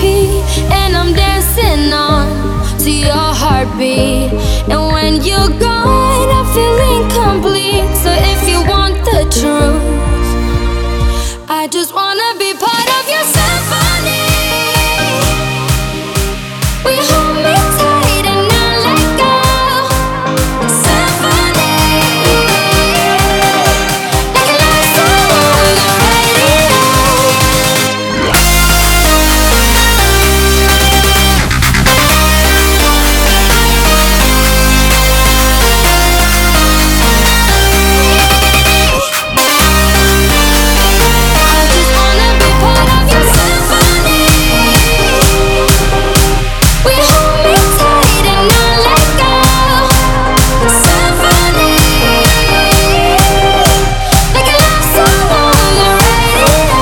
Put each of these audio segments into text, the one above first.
repeat, and I'm dancing on to your heartbeat. And when you're gone, I feel incomplete. So if you want the truth, I just wanna be part of your symphony. We hold me tight and not let go. Symphony, like a love song on the radio. I just wanna be part of your symphony. We hold me tight and not let go. Symphony, like a love song on the radio.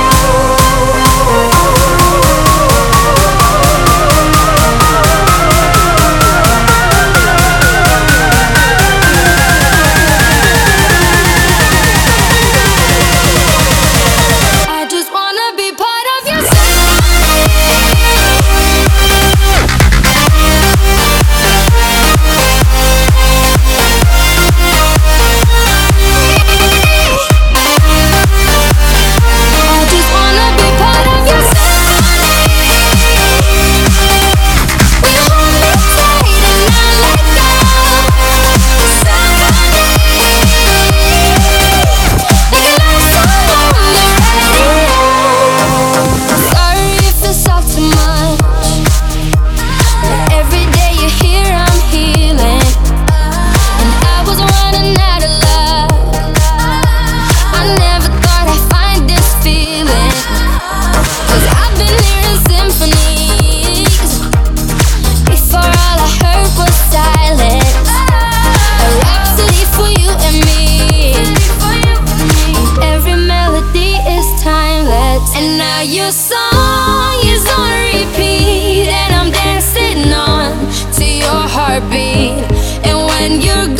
I just wanna be part of your I just wanna be part of your symphony. We hold me tight and not let go. Symphony, like a love song on the radio. Sorry if it's all too much, but every day you're here, I'm healing. And I was running out of love. I never thought I'd find this feeling. 'Cause I've been hearing symphonies. Before all I heard was silence. A rhapsody for you and me. Every melody is timeless. And now your song is on repeat, and I'm dancing on to your heartbeat. And when you're